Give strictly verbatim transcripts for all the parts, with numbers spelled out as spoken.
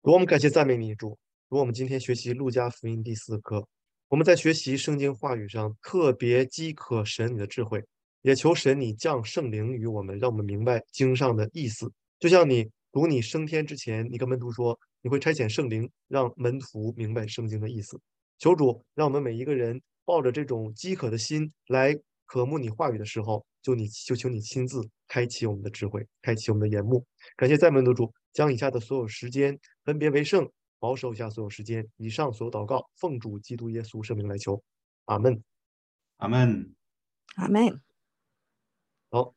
主，我们感谢赞美你，主。主，我们今天学习路加福音第四课，我们在学习圣经话语上特别饥渴神你的智慧，也求神你降圣灵于我们，让我们明白经上的意思。就像你读你升天之前，你跟门徒说你会差遣圣灵，让门徒明白圣经的意思。求主让我们每一个人抱着这种饥渴的心来渴慕你话语的时候，就你就求你亲自开启我们的智慧，开启我们的眼目。感谢赞美的主，将以下的所有时间分别为圣，保守一下所有时间。以上所有祷告，奉主基督耶稣圣名来求，阿门。 阿门。 阿妹， 好，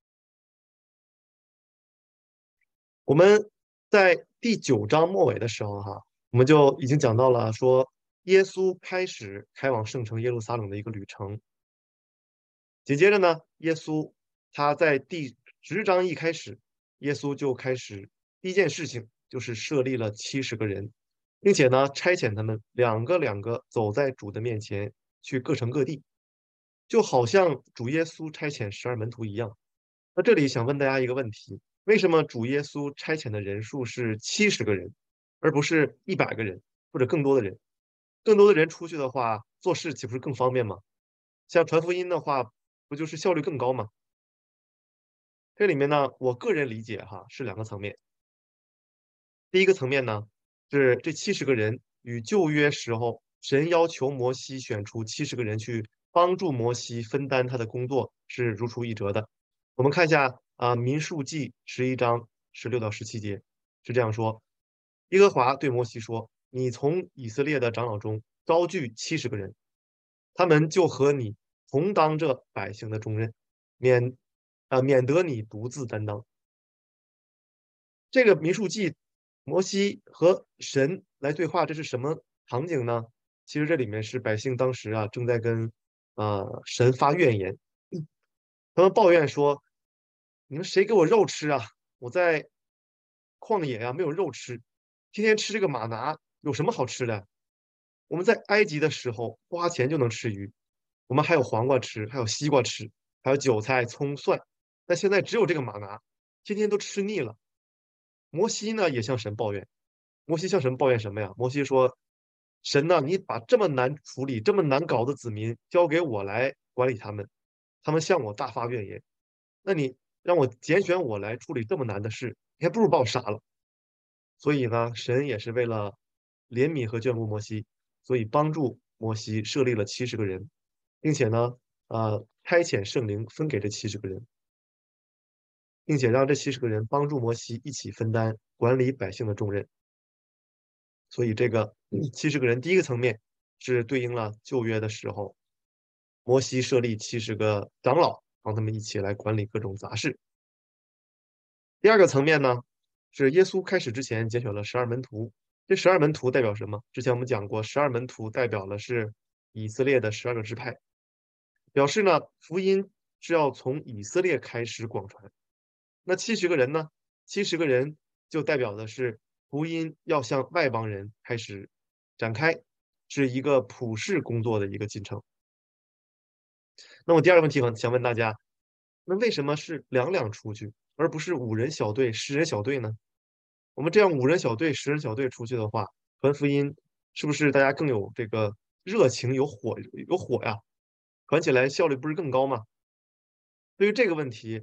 我们在第九章末尾的时候，哈，我们就已经讲到了说，耶稣开始开往圣城耶路撒冷的一个旅程。紧接着呢，耶稣他在第十章一开始，耶稣就开始第一件事情就是设立了七十个人，并且呢差遣他们两个两个走在主的面前去各城各地，就好像主耶稣差遣十二门徒一样。那这里想问大家一个问题：为什么主耶稣差遣的人数是七十个人，而不是一百个人或者更多的人？更多的人出去的话，做事岂不是更方便吗？像传福音的话，不就是效率更高吗？这里面呢，我个人理解哈是两个层面。第一个层面呢，是这七十个人与旧约时候神要求摩西选出七十个人去帮助摩西分担他的工作是如出一辙的。我们看一下啊，民数记十一章十六到十七节是这样说：耶和华对摩西说：“你从以色列的长老中招聚七十个人，他们就和你同当这百姓的重任，免啊、免得你独自担当。”这个民数记，摩西和神来对话，这是什么场景呢？其实这里面是百姓当时啊正在跟呃神发怨言，他们抱怨说：“你们谁给我肉吃啊？我在旷野啊没有肉吃，天天吃这个玛拿，有什么好吃的？我们在埃及的时候花钱就能吃鱼，我们还有黄瓜吃，还有西瓜吃，还有韭菜、葱、蒜，但现在只有这个玛拿，天天都吃腻了。”摩西呢也向神抱怨，摩西向神抱怨什么呀？摩西说：“神呐，你把这么难处理、这么难搞的子民交给我来管理他们，他们向我大发怨言。那你让我拣选我来处理这么难的事，你还不如把我杀了。”所以呢，神也是为了怜悯和眷顾摩西，所以帮助摩西设立了七十个人，并且呢，呃，差遣圣灵分给这七十个人，并且让这七十个人帮助摩西一起分担管理百姓的重任。所以这个七十个人，第一个层面是对应了旧约的时候，摩西设立七十个长老，让他们一起来管理各种杂事。第二个层面呢，是耶稣开始之前拣选了十二门徒。这十二门徒代表什么？之前我们讲过，十二门徒代表的是以色列的十二个支派，表示呢福音是要从以色列开始广传。那七十个人呢？七十个人就代表的是福音要向外邦人开始展开，是一个普世工作的一个进程。那么第二个问题，想问大家，那为什么是两两出去，而不是五人小队、十人小队呢？我们这样五人小队、十人小队出去的话，传福音是不是大家更有这个热情、有火、有火呀？传起来效率不是更高吗？对于这个问题，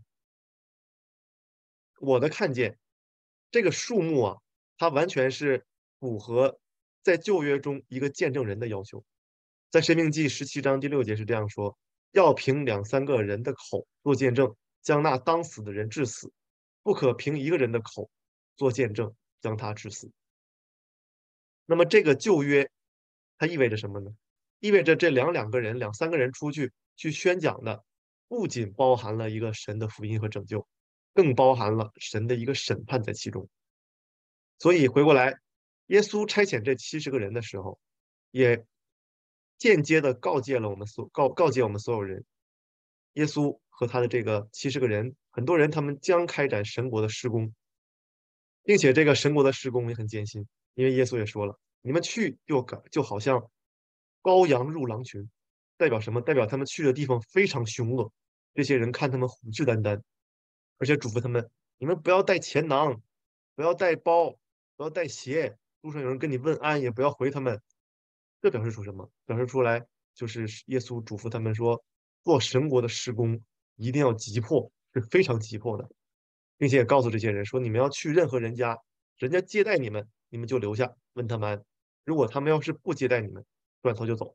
我的看见，这个数目啊，它完全是符合在旧约中一个见证人的要求。在申命记十七章第六节是这样说：要凭两三个人的口做见证，将那当死的人治死；不可凭一个人的口做见证，将他治死。那么这个旧约，它意味着什么呢？意味着这两两个人、两三个人出去去宣讲的，不仅包含了一个神的福音和拯救，更包含了神的一个审判在其中。所以回过来，耶稣差遣这七十个人的时候，也间接的告诫了我们所告告诫我们所有人，耶稣和他的这个七十个人，很多人他们将开展神国的施工，并且这个神国的施工也很艰辛，因为耶稣也说了，你们去就感就好像羔羊入狼群，代表什么？代表他们去的地方非常凶恶，这些人看他们虎视眈眈，而且嘱咐他们，你们不要带钱囊，不要带包， 不要带鞋，路上有人跟你问安，也不要回他们。这表示出什么？表示出来就是耶稣嘱咐他们说，做神国的施工一定要急迫，是非常急迫的，并且也告诉这些人说，你们要去任何人家，人家接待你们，你们就留下，问他们安。如果他们要是不接待你们，转头就走。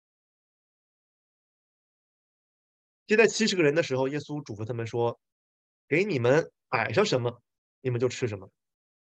接待七十个人的时候，耶稣嘱咐他们说：“给你们摆上什么，你们就吃什么。”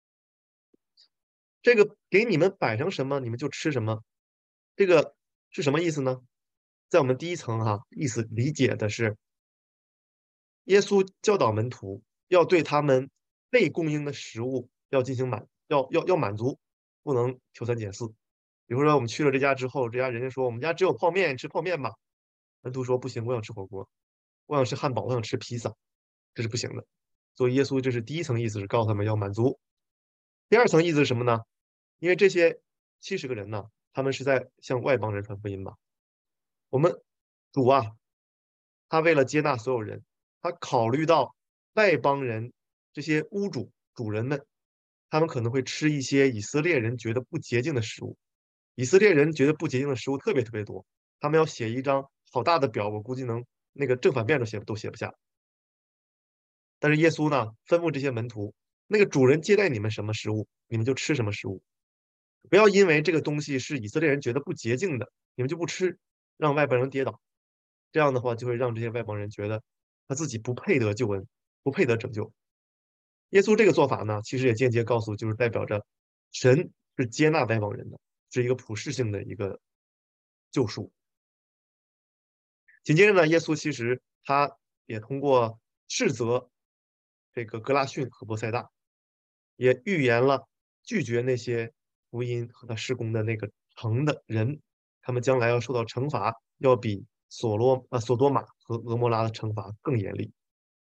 这个给你们摆上什么，你们就吃什么。这个是什么意思呢？在我们第一层哈，意思理解的是，耶稣教导门徒要对他们被供应的食物要进行满，要要要满足，不能挑三拣四。比如说我们去了这家之后，这家人家说我们家只有泡面，吃泡面吧。门徒说不行，我想吃火锅，我想吃汉堡，我想吃披萨，这是不行的。所以耶稣这是第一层意思是告诉他们要满足。第二层意思是什么呢？因为这些七十个人呢，他们是在向外邦人传福音嘛。我们主啊，他为了接纳所有人，他考虑到外邦人这些屋主主人们，他们可能会吃一些以色列人觉得不洁净的食物。以色列人觉得不洁净的食物特别特别多，他们要写一张好大的表，我估计能那个正反面都写都写不下。但是耶稣呢，吩咐这些门徒，那个主人接待你们什么食物，你们就吃什么食物，不要因为这个东西是以色列人觉得不洁净的，你们就不吃，让外邦人跌倒。这样的话，就会让这些外邦人觉得他自己不配得救恩，不配得拯救。耶稣这个做法呢，其实也间接告诉，就是代表着神是接纳外邦人的，是一个普世性的一个救赎。紧接着呢，耶稣其实他也通过斥责这个格拉逊和波塞大，也预言了拒绝那些福音和他施工的那个城的人，他们将来要受到惩罚，要比所罗啊索多玛和俄摩拉的惩罚更严厉。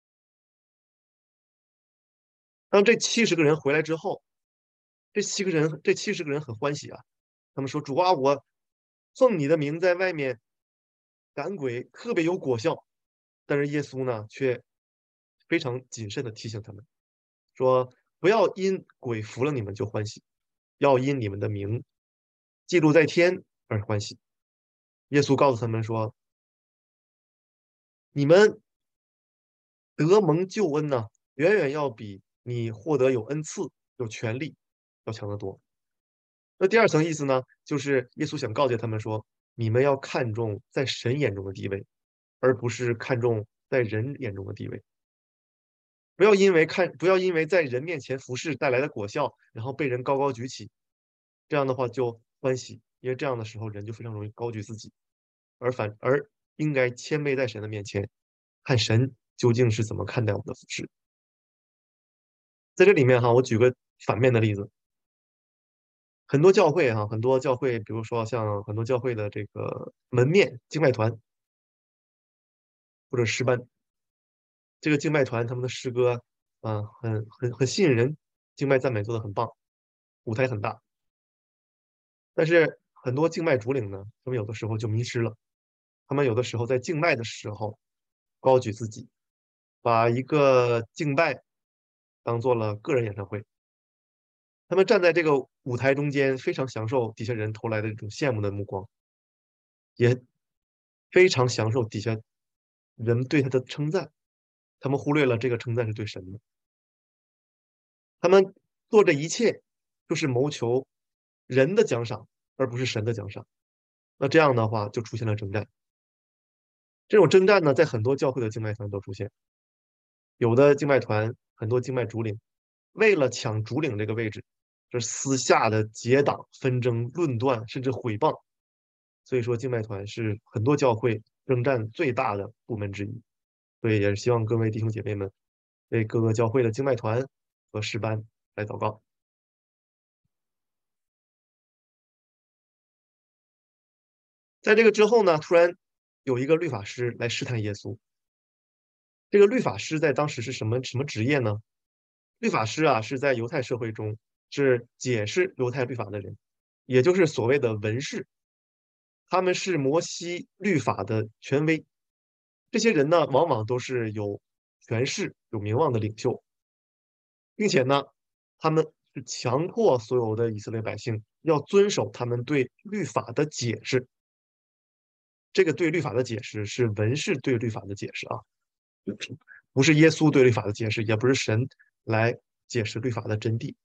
当这七十个人回来之后，这七个人这七十个人很欢喜啊，他们说：“主啊，我奉你的名在外面赶鬼，特别有果效。”但是耶稣呢，却非常谨慎的提醒他们说：“不要因鬼服了你们就欢喜，要因你们的名记录在天而欢喜。”耶稣告诉他们说：“你们得蒙救恩呢，远远要比你获得有恩赐、有权利要强得多。”那第二层意思呢，就是耶稣想告诫他们说，你们要看重在神眼中的地位，而不是看重在人眼中的地位。不要因为看，不要因为在人面前服侍带来的果效，然后被人高高举起，这样的话就欢喜，因为这样的时候人就非常容易高举自己，而反而应该谦卑在神的面前，看神究竟是怎么看待我们的服侍。在这里面哈，我举个反面的例子，很多教会哈，很多教会，比如说像很多教会的这个门面敬拜团或者诗班，这个敬拜团他们的诗歌，啊，很很很吸引人，敬拜赞美做得很棒，舞台很大。但是很多敬拜主领呢，他们有的时候就迷失了，他们有的时候在敬拜的时候高举自己，把一个敬拜当做了个人演唱会。他们站在这个舞台中间，非常享受底下人投来的这种羡慕的目光，也非常享受底下人对他的称赞。他们忽略了这个称赞是对神的。他们做这一切，就是谋求人的奖赏，而不是神的奖赏。那这样的话，就出现了征战。这种征战呢，在很多教会的敬拜团都出现。有的敬拜团，很多敬拜主领，为了抢主领这个位置，这私下的结党、纷争、论断，甚至毁谤。所以说，敬拜团是很多教会征战最大的部门之一。所以也是希望各位弟兄姐妹们为各个教会的敬拜团和诗班来祷告。在这个之后呢，突然有一个律法师来试探耶稣。这个律法师在当时是什么什么职业呢？律法师啊，是在犹太社会中是解释犹太律法的人，也就是所谓的文士。他们是摩西律法的权威。这些人呢，往往都是有权势、有名望的领袖，并且呢，他们是强迫所有的以色列百姓要遵守他们对律法的解释。这个对律法的解释是文士对律法的解释啊，不是耶稣对律法的解释，也不是神来解释律法的真谛。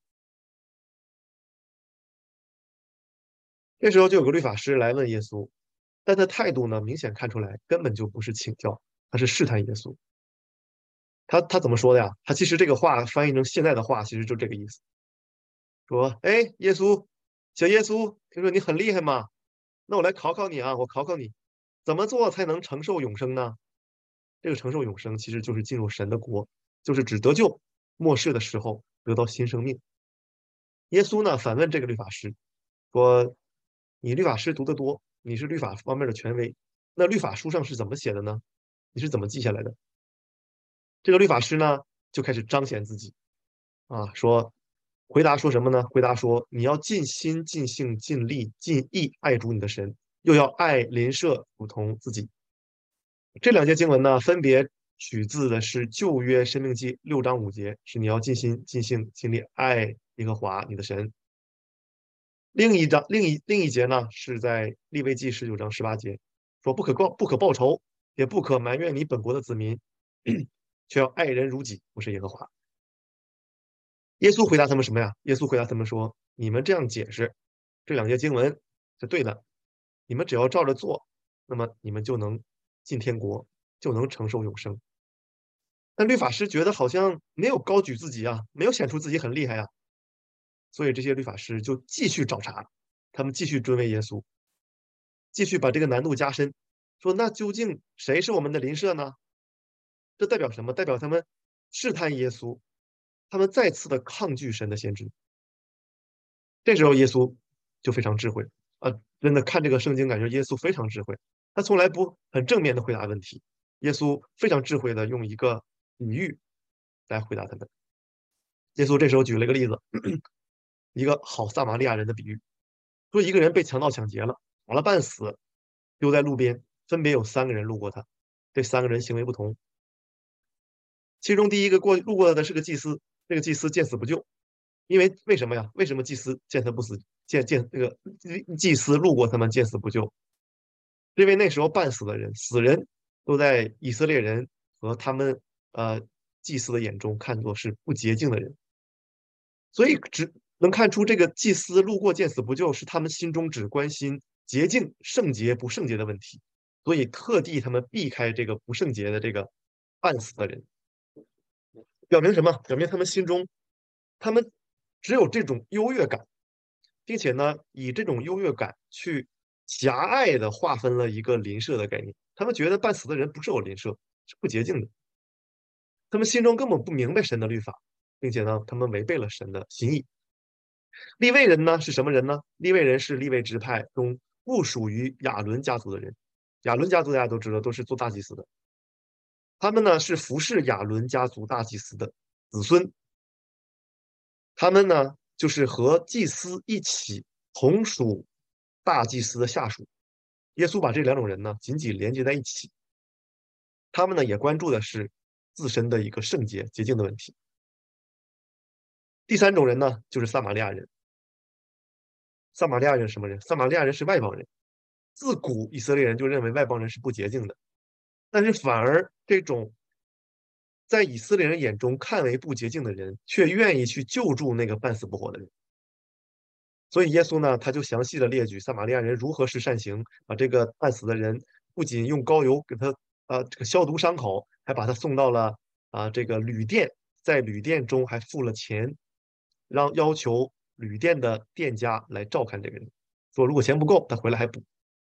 这时候就有个律法师来问耶稣，但他态度呢，明显看出来根本就不是请教，他是试探耶稣。他他怎么说的呀？他其实这个话翻译成现在的话，其实就这个意思，说：“哎，耶稣，小耶稣，听说你很厉害嘛？那我来考考你啊，我考考你，怎么做才能承受永生呢？”这个承受永生其实就是进入神的国，就是指得救，末世的时候得到新生命。耶稣呢反问这个律法师说：“你律法师读得多，你是律法方面的权威，那律法书上是怎么写的呢？你是怎么记下来的？”这个律法师呢就开始彰显自己啊，说回答说什么呢？回答说你要尽心、尽性、尽力、尽意爱主你的神，又要爱邻舍如同自己。这两节经文呢，分别取自的是旧约申命记六章五节，是你要尽心、尽性、尽力爱耶和华你的神。另一章另一另一节呢，是在利未记十九章十八节，说不可报不可报仇，也不可埋怨你本国的子民，却要爱人如己，不是耶和华。耶稣回答他们什么呀？耶稣回答他们说：“你们这样解释这两节经文是对的，你们只要照着做，那么你们就能进天国，就能承受永生。”但律法师觉得好像没有高举自己啊，没有显出自己很厉害啊，所以这些律法师就继续找茬，他们继续追问耶稣，继续把这个难度加深，说那究竟谁是我们的邻舍呢？这代表什么？代表他们试探耶稣，他们再次的抗拒神的先知。这时候耶稣就非常智慧啊，真的看这个圣经，感觉耶稣非常智慧。他从来不很正面的回答问题，耶稣非常智慧的用一个比喻来回答他们。耶稣这时候举了一个例子，一个好撒玛利亚人的比喻，说一个人被强盗抢劫了，打了半死，丢在路边，分别有三个人路过他，这三个人行为不同。其中第一个过路过的是个祭司，这个祭司见死不救，因为为什么呀？为什么祭司见他不死，见见那个祭司路过他们见死不救？因为那时候半死的人，死人都在以色列人和他们呃祭司的眼中看作是不洁净的人，所以只能看出这个祭司路过见死不救，是他们心中只关心洁净、圣洁不圣洁的问题，所以特地他们避开这个不圣洁的这个半死的人，表明什么？表明他们心中他们只有这种优越感，并且呢，以这种优越感去狭隘的划分了一个邻舍的概念。他们觉得半死的人不是我邻舍，是不洁净的。他们心中根本不明白神的律法，并且呢，他们违背了神的心意。利未人呢是什么人呢？利未人是利未支派中不属于亚伦家族的人。亚伦家族大家都知道，都是做大祭司的。他们呢是服侍亚伦家族大祭司的子孙。他们呢就是和祭司一起同属大祭司的下属。耶稣把这两种人呢紧紧连接在一起。他们呢也关注的是自身的一个圣洁洁净的问题。第三种人呢就是撒玛利亚人。撒玛利亚人是什么人？撒玛利亚人是外邦人。自古以色列人就认为外邦人是不洁净的，但是反而这种在以色列人眼中看为不洁净的人，却愿意去救助那个半死不活的人。所以耶稣呢，他就详细的列举撒玛利亚人如何是善行，把这个半死的人不仅用膏油给他啊这个消毒伤口，还把他送到了啊这个旅店，在旅店中还付了钱，让要求旅店的店家来照看这个人，说如果钱不够，他回来还补。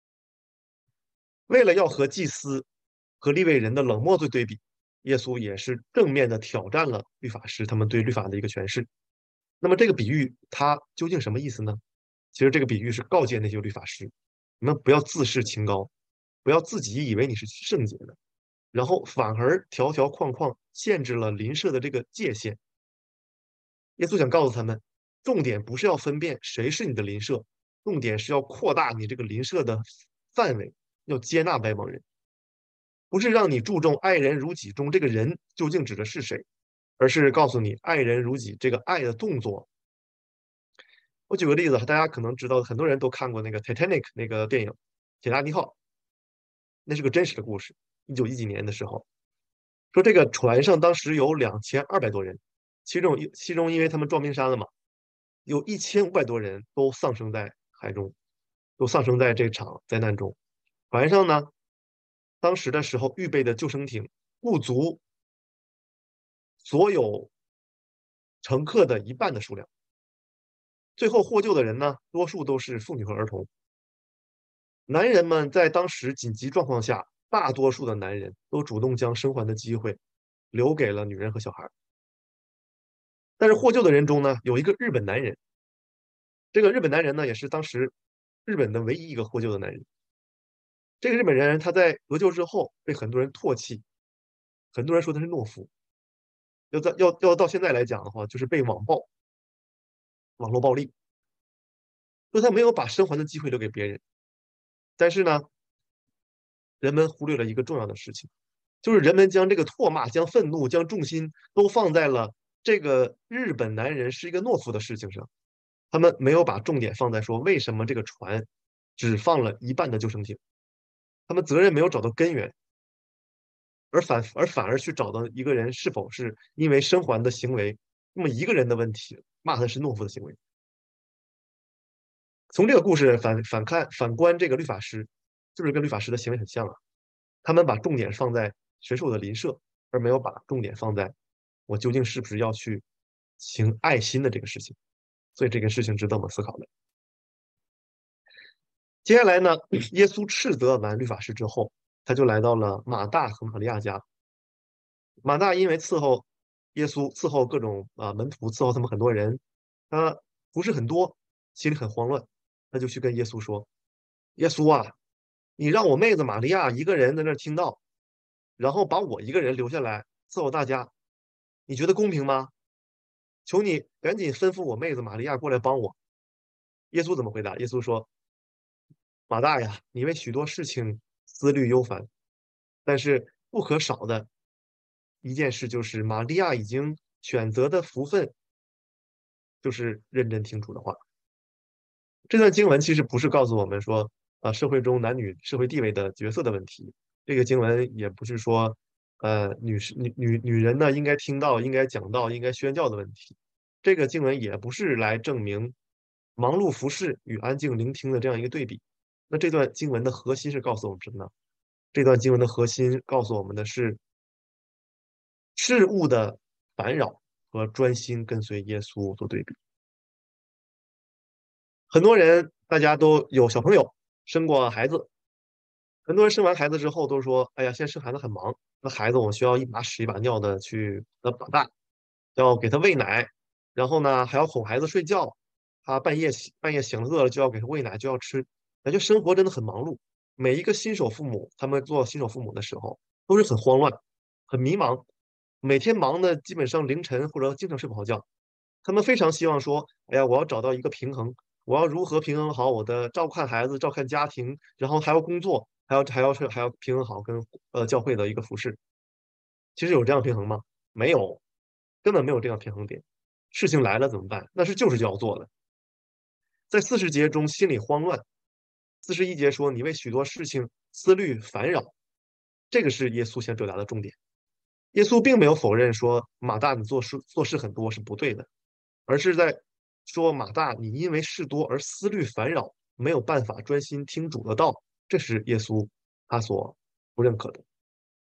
为了要和祭司和利未人的冷漠做对比，耶稣也是正面的挑战了律法师他们对律法的一个诠释。那么这个比喻它究竟什么意思呢？其实这个比喻是告诫那些律法师，你们不要自视清高，不要自己以为你是圣洁的，然后反而条条框框限制了邻舍的这个界限。耶稣想告诉他们，重点不是要分辨谁是你的邻舍，重点是要扩大你这个邻舍的范围，要接纳外邦人，不是让你注重爱人如己中这个人究竟指的是谁，而是告诉你爱人如己这个爱的动作我举个例子，大家可能知道，很多人都看过那个《Titanic》那个电影《铁达尼号》，那是个真实的故事。一九一几年的时候，说这个船上当时有两千二百多人，其中其中因为他们撞冰山了嘛，有一千五百多人都丧生在海中，都丧生在这场灾难中。船上呢，当时的时候预备的救生艇不足所有乘客的一半的数量。最后获救的人呢，多数都是妇女和儿童。男人们在当时紧急状况下，大多数的男人都主动将生还的机会留给了女人和小孩。但是获救的人中呢，有一个日本男人，这个日本男人呢，也是当时日本的唯一一个获救的男人。这个日本人他在得救之后被很多人唾弃，很多人说他是懦夫。要在要要到现在来讲的话，就是被网暴、网络暴力，说他没有把生还的机会留给别人。但是呢，人们忽略了一个重要的事情，就是人们将这个唾骂、将愤怒、将重心都放在了这个日本男人是一个懦夫的事情上，他们没有把重点放在说为什么这个船只放了一半的救生艇，他们责任没有找到根源，而反而反而去找到一个人是否是因为生还的行为那么一个人的问题，骂他是懦夫的行为。从这个故事反反看反观这个律法师，是不是跟律法师的行为很像啊？他们把重点放在谁是我的邻舍，而没有把重点放在我究竟是不是要去行爱心的这个事情。所以这个事情值得我们思考的。接下来呢，耶稣斥责完律法师之后，他就来到了马大和玛利亚家。马大因为伺候耶稣，伺候各种啊门徒，伺候他们很多人，他不是很多，心里很慌乱，他就去跟耶稣说：“耶稣啊，你让我妹子玛利亚一个人在那儿听到，然后把我一个人留下来伺候大家，你觉得公平吗？求你赶紧吩咐我妹子玛利亚过来帮我。”耶稣怎么回答？耶稣说：“马大呀，你为许多事情思虑忧烦，但是不可少的一件事就是玛利亚已经选择的福分，就是认真听主的话。”这段经文其实不是告诉我们说，啊，社会中男女社会地位的角色的问题。这个经文也不是说，呃，女士女女女人呢应该听到、应该讲道、应该宣教的问题。这个经文也不是来证明忙碌服侍与安静聆听的这样一个对比。那这段经文的核心是告诉我们什么呢？这段经文的核心告诉我们的是事物的烦扰和专心跟随耶稣做对比。很多人大家都有小朋友，生过孩子，很多人生完孩子之后都说：“哎呀，现在生孩子很忙，那孩子我需要一把屎一把尿的去给他长大，要给他喂奶，然后呢还要哄孩子睡觉，他半夜醒半夜醒了饿了就要给他喂奶就要吃，感觉生活真的很忙碌。”每一个新手父母，他们做新手父母的时候都是很慌乱、很迷茫，每天忙的基本上凌晨或者经常睡不好觉。他们非常希望说：“哎呀，我要找到一个平衡，我要如何平衡好我的照看孩子、照看家庭，然后还要工作，还要还要是还要平衡好跟呃教会的一个服饰。”其实有这样平衡吗？没有，根本没有这样平衡点。事情来了怎么办？那是就是就要做的。在四十节中心里慌乱，四十一节说你为许多事情思虑烦扰，这个是耶稣想表达的重点。耶稣并没有否认说马大你做事做事很多是不对的，而是在说马大你因为事多而思虑烦扰，没有办法专心听主的道，这是耶稣他所不认可的。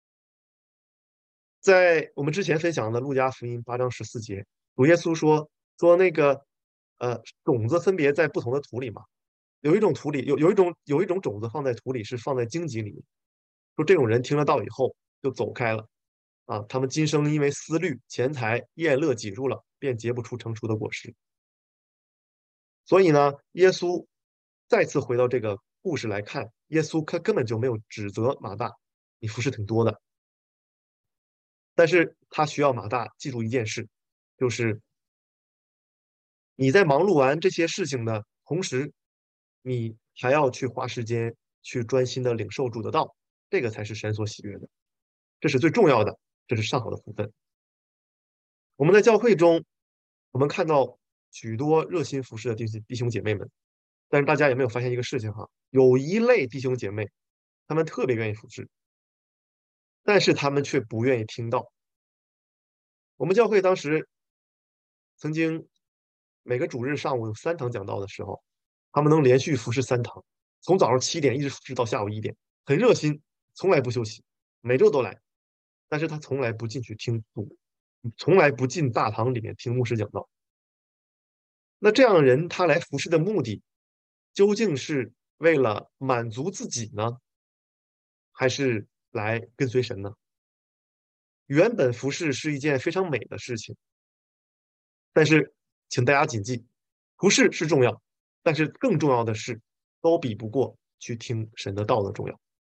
在我们之前分享的路加福音八章十四节，主耶稣说说那个呃种子分别在不同的土里嘛，有一种土里有有一种有一种种子放在土里是放在荆棘里，说这种人听了道以后就走开了啊，他们今生因为思虑、钱财、宴乐挤入了，便结不出成熟的果实。所以呢，耶稣再次回到这个故事来看，耶稣他根本就没有指责马大，你服侍挺多的，但是他需要马大记住一件事，就是你在忙碌完这些事情的同时，你还要去花时间去专心的领受主的道，这个才是神所喜悦的，这是最重要的，这是上好的福分。我们在教会中，我们看到许多热心服侍的弟兄弟兄姐妹们。但是大家有没有发现一个事情哈？有一类弟兄姐妹，他们特别愿意服侍，但是他们却不愿意听到。我们教会当时曾经每个主日上午有三堂讲道的时候，他们能连续服侍三堂，从早上七点一直服侍到下午一点，很热心，从来不休息，每周都来。但是他从来不进去听读，从来不进大堂里面听牧师讲道。那这样的人他来服侍的目的，究竟是为了满足自己呢，还是来跟随神呢？原本服侍是一件非常美的事情，但是请大家谨记，服侍是重要，但是更重要的是，都比不过去听神的道的重要。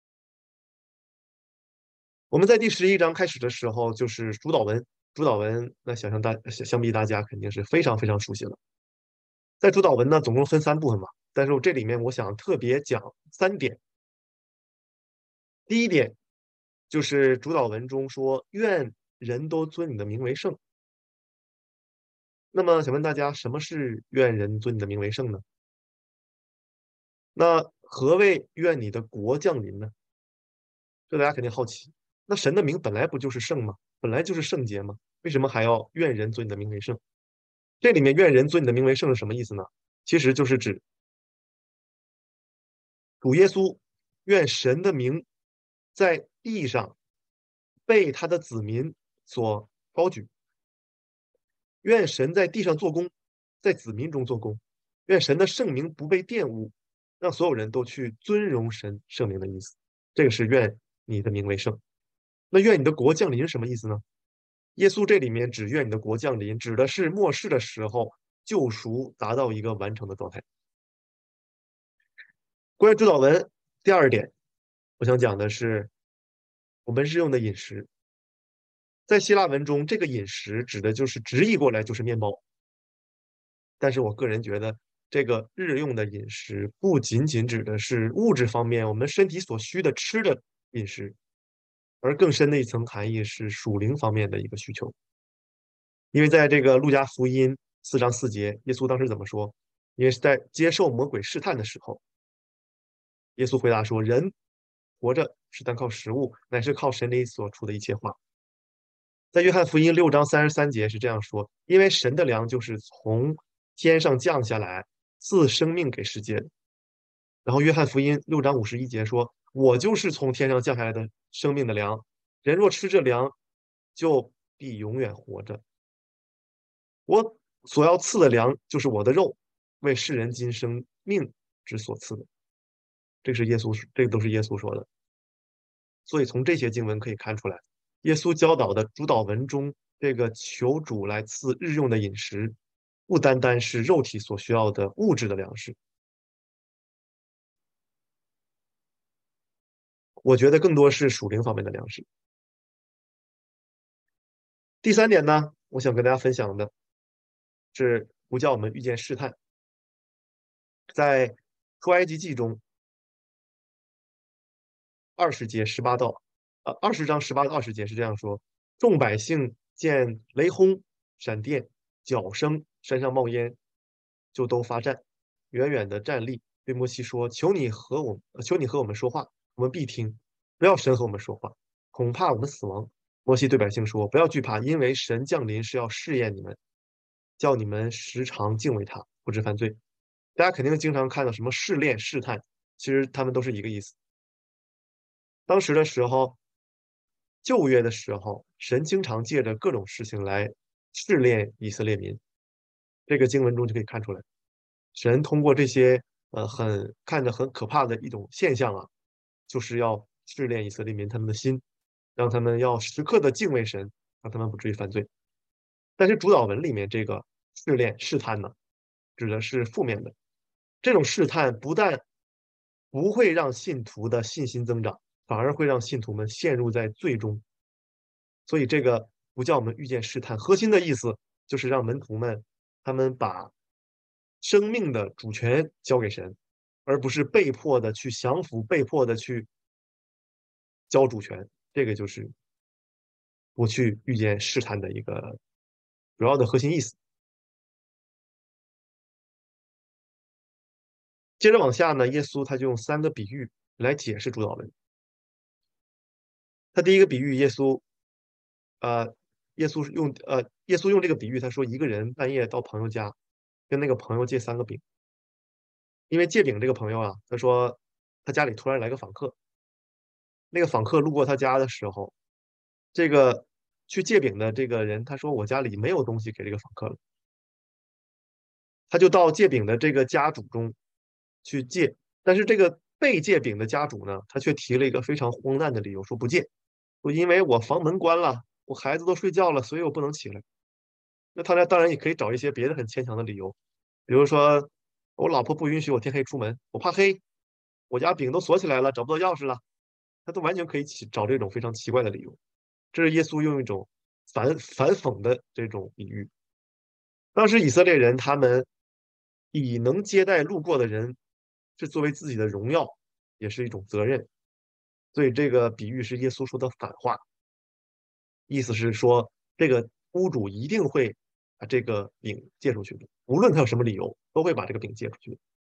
我们在第十一章开始的时候，就是主导文，主导文，那想象大想想必大家肯定是非常非常熟悉了。在主导文呢，总共分三部分嘛，但是我这里面我想特别讲三点。第一点就是主导文中说，愿人都尊你的名为圣。那么想问大家，什么是愿人尊你的名为圣呢？那何谓愿你的国降临呢？这大家肯定好奇。那神的名本来不就是圣吗？本来就是圣洁吗？为什么还要愿人尊你的名为圣？这里面愿人尊你的名为圣是什么意思呢？其实就是指主耶稣愿神的名在地上被他的子民所高举，愿神在地上做工，在子民中做工，愿神的圣名不被玷污，让所有人都去尊荣神圣名的意思。这个是愿你的名为圣。那愿你的国降临是什么意思呢？耶稣这里面只愿你的国降临，指的是末世的时候救赎达到一个完成的状态。关于主导文，第二点，我想讲的是我们日用的饮食。在希腊文中，这个饮食指的就是直译过来就是面包。但是我个人觉得，这个日用的饮食不仅仅指的是物质方面我们身体所需的吃的饮食，而更深的一层含义是属灵方面的一个需求。因为在这个路加福音四章四节，耶稣当时怎么说？因为是在接受魔鬼试探的时候，耶稣回答说：“人活着是单靠食物，乃是靠神里所出的一切话。”在约翰福音六章三十三节是这样说：“因为神的粮就是从天上降下来，赐生命给世界的。”然后约翰福音六章五十一节说：“我就是从天上降下来的生命的粮，人若吃这粮，就必永远活着。我所要赐的粮就是我的肉，为世人今生命之所赐的。”这是耶稣，这个都是耶稣说的。所以从这些经文可以看出来，耶稣教导的主导文中，这个求主来赐日用的饮食，不单单是肉体所需要的物质的粮食，我觉得更多是属灵方面的粮食。第三点呢，我想跟大家分享的是不叫我们遇见试探。在出埃及记中二十节十八到呃二十章十八到二十节是这样说：众百姓见雷轰、闪电、角声，山上冒烟，就都发战，远远的站立，对摩西说：“求你和我，呃求你和我们说话，我们必听；不要神和我们说话，恐怕我们死亡。”摩西对百姓说：“不要惧怕，因为神降临是要试验你们，叫你们时常敬畏他，不致犯罪。”大家肯定经常看到什么试炼、试探，其实他们都是一个意思。当时的时候，旧约的时候，神经常借着各种事情来试炼以色列民。这个经文中就可以看出来，神通过这些呃很看着很可怕的一种现象啊，就是要试炼以色列民他们的心，让他们要时刻的敬畏神，让他们不至于犯罪。但是主导文里面这个试炼、试探呢，指的是负面的。这种试探不但不会让信徒的信心增长，反而会让信徒们陷入在最终。所以这个不叫我们遇见试探，核心的意思就是让门徒们他们把生命的主权交给神，而不是被迫的去降服，被迫的去交主权。这个就是不去遇见试探的一个主要的核心意思。 接着往下呢，耶稣他就用三个比喻来解释主导文。他第一个比喻，耶稣，呃，耶稣是用呃，耶稣用这个比喻，他说一个人半夜到朋友家，跟那个朋友借三个饼。因为借饼这个朋友啊，他说他家里突然来个访客，那个访客路过他家的时候，这个去借饼的这个人，他说我家里没有东西给这个访客了，他就到借饼的这个家主中去借，但是这个被借饼的家主呢，他却提了一个非常荒诞的理由，说不借，说因为我房门关了，我孩子都睡觉了，所以我不能起来。那他呢，当然也可以找一些别的很牵强的理由，比如说我老婆不允许我天黑出门，我怕黑，我家饼都锁起来了，找不到钥匙了，他都完全可以起找这种非常奇怪的理由。这是耶稣用一种反反讽的这种比喻。当时以色列人他们以能接待路过的人，是作为自己的荣耀，也是一种责任。所以这个比喻是耶稣说的反话，意思是说这个屋主一定会把这个饼借出去的，无论他有什么理由，都会把这个饼借出去。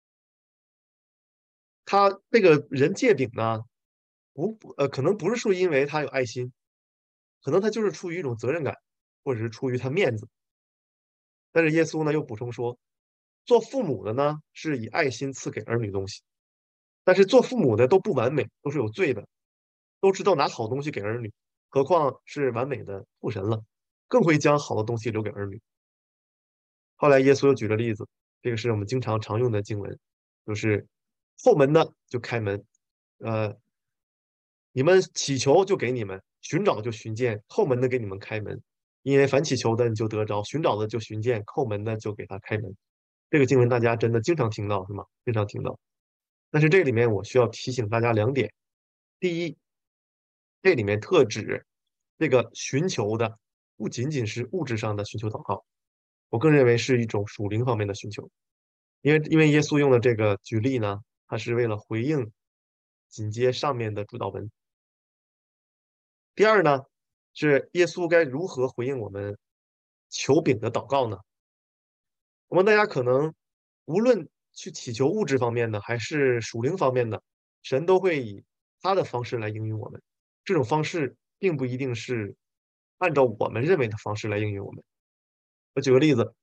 他这个人借饼呢，不不呃，可能不是说因为他有爱心，可能他就是出于一种责任感，或者是出于他面子。但是耶稣呢又补充说，做父母的呢是以爱心赐给儿女东西，但是做父母的都不完美，都是有罪的，都知道拿好东西给儿女，何况是完美的父神了，更会将好的东西留给儿女。后来耶稣又举了例子，这个是我们经常常用的经文，就是后门的就开门，呃，你们祈求就给你们，寻找就寻见，后门的给你们开门。因为凡祈求的你就得着，寻找的就寻见，叩门的就给他开门。这个经文大家真的经常听到，是吗？经常听到。但是这里面我需要提醒大家两点：第一，这里面特指这个寻求的不仅仅是物质上的寻求祷告，我更认为是一种属灵方面的寻求。因为因为耶稣用的这个举例呢，他是为了回应紧接上面的主导文。第二呢，是耶稣该如何回应我们求饼的祷告呢？我们大家可能无论去祈求物质方面的，还是属灵方面的，神都会以他的方式来应允我们。这种方式并不一定是按照我们认为的方式来应允我们。我举个例子，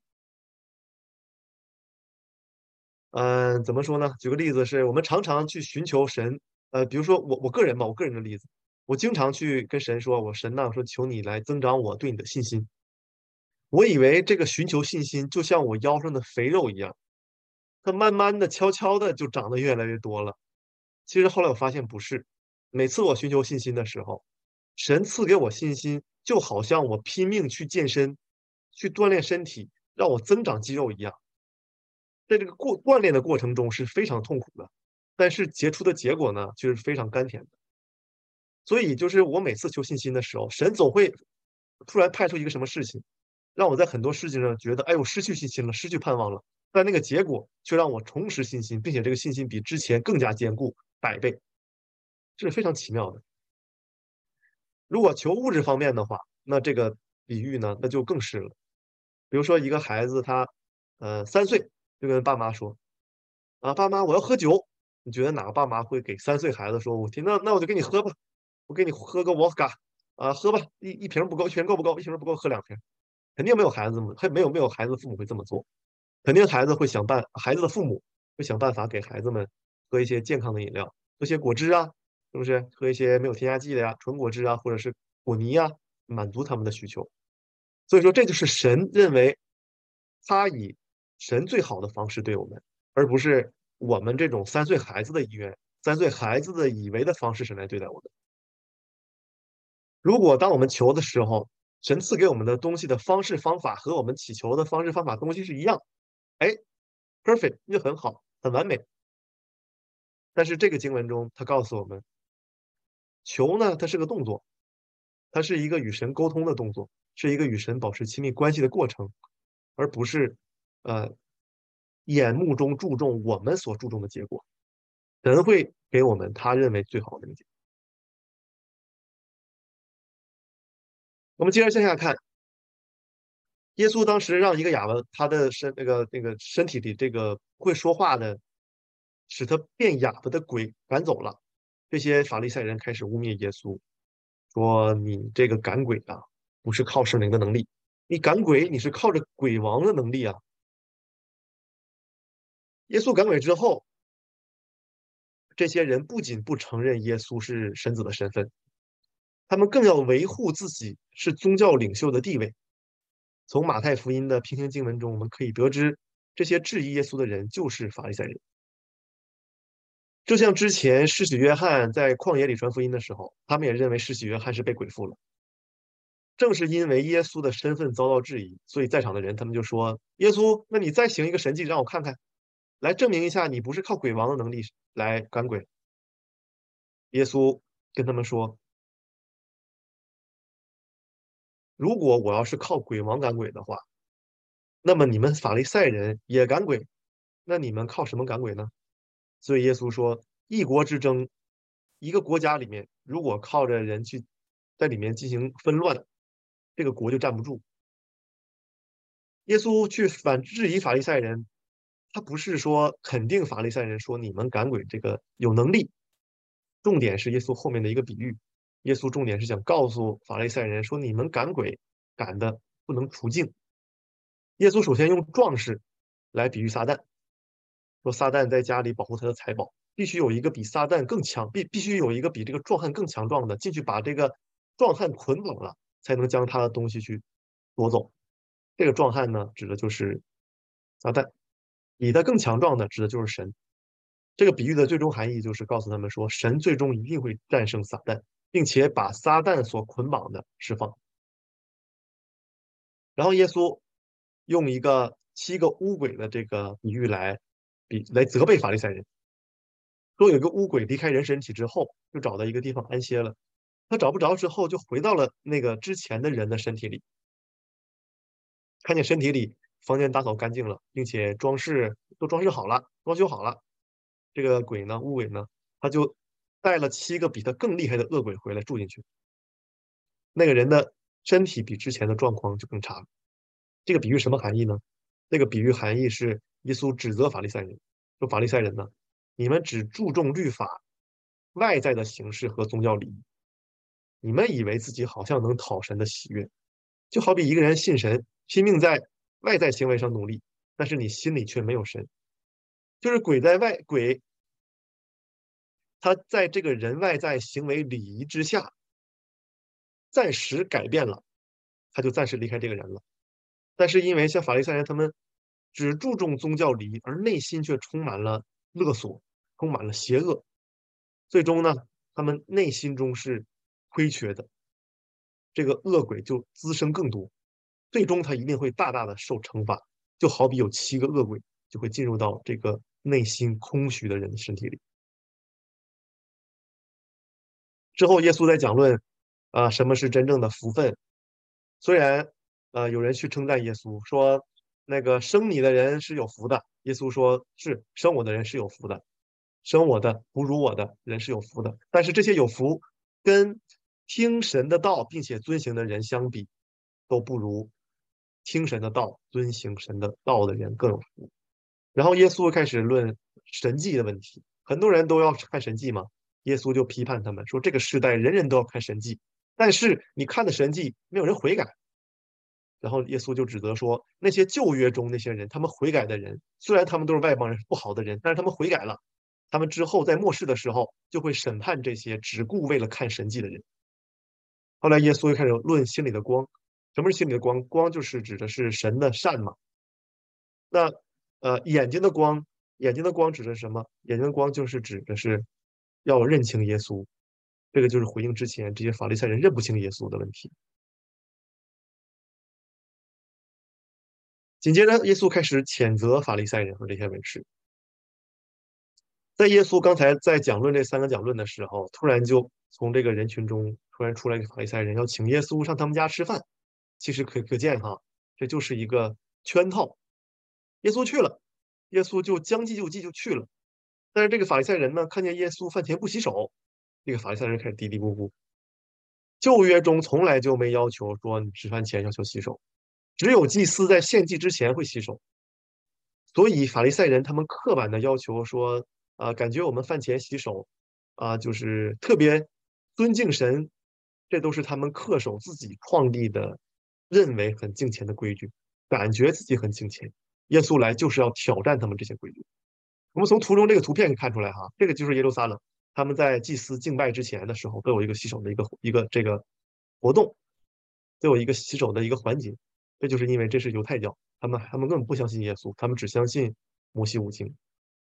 嗯，怎么说呢？举个例子是我们常常去寻求神，呃，比如说我我个人吧，我个人的例子，我经常去跟神说，我神呐，说求你来增长我对你的信心。我以为这个寻求信心就像我腰上的肥肉一样，它慢慢的、悄悄的就长得越来越多了。其实后来我发现不是，每次我寻求信心的时候，神赐给我信心，就好像我拼命去健身，去锻炼身体，让我增长肌肉一样。在这个过锻炼的过程中是非常痛苦的，但是结出的结果呢，却是非常甘甜的。所以就是我每次求信心的时候，神总会突然派出一个什么事情，让我在很多事情上觉得，哎，我失去信心了，失去盼望了。但那个结果却让我重拾信心，并且这个信心比之前更加坚固百倍，这是非常奇妙的。如果求物质方面的话，那这个比喻呢，那就更是了。比如说一个孩子他，呃三岁就跟爸妈说：“啊，爸妈，我要喝酒。”你觉得哪个爸妈会给三岁孩子说：“我天，那那我就给你喝吧，我给你喝个 vodka，啊，喝吧，一一瓶不够，一瓶够不够？一瓶不够，喝两瓶。”肯定没有孩子这么，没有没有孩子父母会这么做，肯定孩子会想办孩子的父母会想办法给孩子们喝一些健康的饮料，喝些果汁啊，是不是？喝一些没有添加剂的呀，纯果汁啊，或者是果泥啊，满足他们的需求。所以说这就是神认为他以神最好的方式对我们，而不是我们这种三岁孩子的意愿，三岁孩子的以为的方式神来对待我们。如果当我们求的时候，神赐给我们的东西的方式方法和我们祈求的方式方法东西是一样，哎，perfect，那就很好，很完美。但是这个经文中，他告诉我们，求呢，它是个动作，它是一个与神沟通的动作，是一个与神保持亲密关系的过程，而不是呃眼目中注重我们所注重的结果。神会给我们他认为最好的那个结果。我们接着向下看，耶稣当时让一个哑巴，他的身那个那个身体里这个不会说话的使他变哑巴的鬼赶走了。这些法利赛人开始污蔑耶稣，说你这个赶鬼啊，不是靠圣灵的能力，你赶鬼你是靠着鬼王的能力啊。耶稣赶鬼之后，这些人不仅不承认耶稣是神子的身份，他们更要维护自己是宗教领袖的地位。从马太福音的平行经文中，我们可以得知，这些质疑耶稣的人就是法利赛人。就像之前施洗约翰在旷野里传福音的时候，他们也认为施洗约翰是被鬼附了。正是因为耶稣的身份遭到质疑，所以在场的人他们就说：“耶稣，那你再行一个神迹让我看看，来证明一下你不是靠鬼王的能力来赶鬼。”耶稣跟他们说：“如果我要是靠鬼王赶鬼的话，那么你们法利赛人也赶鬼，那你们靠什么赶鬼呢？”所以耶稣说，一国之争，一个国家里面，如果靠着人去在里面进行纷乱，这个国就站不住。耶稣去反质疑法利赛人，他不是说肯定法利赛人说你们赶鬼这个有能力，重点是耶稣后面的一个比喻。耶稣重点是想告诉法利赛人说，你们赶鬼赶的不能除净。耶稣首先用壮士来比喻撒旦，说撒旦在家里保护他的财宝，必须有一个比撒旦更强，必必须有一个比这个壮汉更强壮的进去把这个壮汉捆绑了，才能将他的东西去夺走。这个壮汉呢，指的就是撒旦，比他更强壮的指的就是神。这个比喻的最终含义就是告诉他们说，神最终一定会战胜撒旦，并且把撒旦所捆绑的释放。然后耶稣用一个七个乌鬼的这个比喻来比来责备法利赛人，说有一个乌鬼离开人身体之后，就找到一个地方安歇了。他找不着之后，就回到了那个之前的人的身体里，看见身体里房间打扫干净了，并且装饰都装饰好了，装修好了。这个鬼呢，乌鬼呢，他就带了七个比他更厉害的恶鬼回来住进去。那个人的身体比之前的状况就更差了。这个比喻什么含义呢？这个比喻含义是耶稣指责法利赛人，说法利赛人呢，你们只注重律法外在的形式和宗教礼仪，你们以为自己好像能讨神的喜悦，就好比一个人信神，拼命在外在行为上努力，但是你心里却没有神。就是鬼在外，鬼他在这个人外在行为礼仪之下，暂时改变了，他就暂时离开这个人了。但是因为像法利赛人他们只注重宗教礼仪，而内心却充满了勒索，充满了邪恶，最终呢，他们内心中是亏缺的，这个恶鬼就滋生更多，最终他一定会大大的受惩罚，就好比有七个恶鬼就会进入到这个内心空虚的人的身体里。之后，耶稣在讲论啊、什么是真正的福分。虽然呃有人去称赞耶稣说那个生你的人是有福的，耶稣说是生我的人是有福的，生我的哺乳我的人是有福的。但是这些有福跟听神的道并且遵行的人相比，都不如听神的道、遵行神的道的人更有福。然后耶稣开始论神迹的问题，很多人都要看神迹嘛，耶稣就批判他们说，这个时代人人都要看神迹，但是你看的神迹没有人悔改。然后耶稣就指责说，那些旧约中那些人，他们悔改的人，虽然他们都是外邦人，不好的人，但是他们悔改了，他们之后在末世的时候就会审判这些只顾为了看神迹的人。后来耶稣又开始论心里的光，什么是心里的光？光就是指的是神的善嘛。那呃，眼睛的光，眼睛的光指的是什么？眼睛的光就是指的是要认清耶稣，这个就是回应之前这些法利赛人认不清耶稣的问题。紧接着，耶稣开始谴责法利赛人和这些文士。在耶稣刚才在讲论这三个讲论的时候，突然就从这个人群中突然出来一个法利赛人，要请耶稣上他们家吃饭。其实可可见哈，这就是一个圈套。耶稣去了，耶稣就将计就计就去了。但是这个法利赛人呢，看见耶稣饭前不洗手，这个法利赛人开始嘀嘀咕咕。旧约中从来就没要求说你吃饭前要求洗手，只有祭司在献祭之前会洗手。所以法利赛人他们刻板的要求说啊，感觉我们饭前洗手，啊，就是特别尊敬神，这都是他们恪守自己创立的、认为很敬虔的规矩，感觉自己很敬虔。耶稣来就是要挑战他们这些规矩。我们从图中这个图片可以看出来哈，这个就是耶路撒冷，他们在祭司敬拜之前的时候都有一个洗手的一个一个这个活动，都有一个洗手的一个环节。这就是因为这是犹太教，他们他们根本不相信耶稣，他们只相信摩西五经。